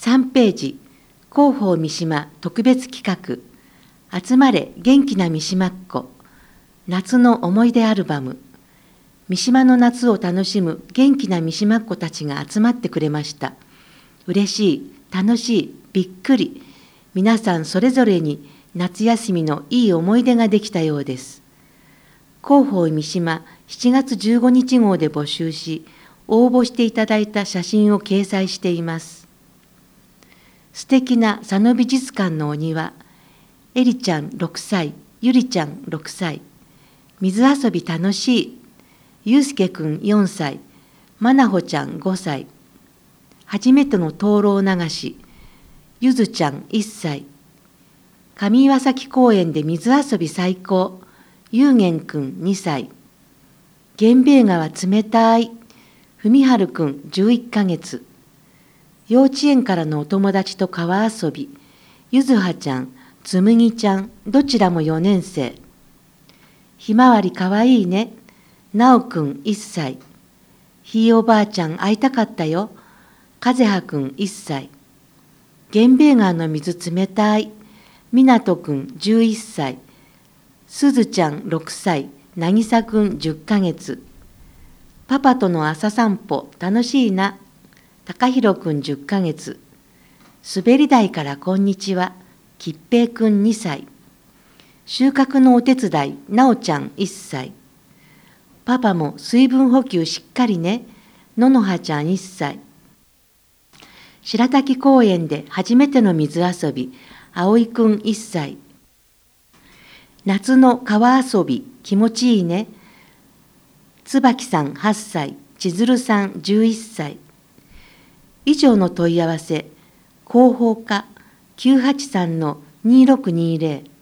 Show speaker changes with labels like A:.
A: 3ページ、広報三島特別企画、集まれ元気な三島っ子、夏の思い出アルバム。三島の夏を楽しむ元気な三島っ子たちが集まってくれました。嬉しい、楽しい、びっくり、皆さんそれぞれに夏休みのいい思い出ができたようです。広報三島7月15日号で募集し、応募していただいた写真を掲載しています。素敵な佐野美術館のお庭、えりちゃん6歳、ゆりちゃん6歳、水遊び楽しい、ゆうすけくん4歳、まなほちゃん5歳、初めての灯籠流し、ゆずちゃん1歳、上岩崎公園で水遊び最高、ゆうげんくん2歳、源兵衛川冷たい、ふみはるくん11ヶ月、幼稚園からのお友達と川遊び、ゆずはちゃん、つむぎちゃん、どちらも4年生。ひまわりかわいいね、なおくん1歳。ひいおばあちゃん会いたかったよ、かぜはくん1歳。源兵衛川の水冷たい、みなとくん11歳。すずちゃん6歳、なぎさくん10ヶ月。パパとの朝散歩楽しいな、たかひろくん10ヶ月。滑り台からこんにちは、きっぺいくん2歳。収穫のお手伝い、なおちゃん1歳。パパも水分補給しっかりね、ののはちゃん1歳。白滝公園で初めての水遊び、あおいくん1歳。夏の川遊び気持ちいいね、つばきさん8歳、ちづるさん11歳。以上の問い合わせ、広報課983-2620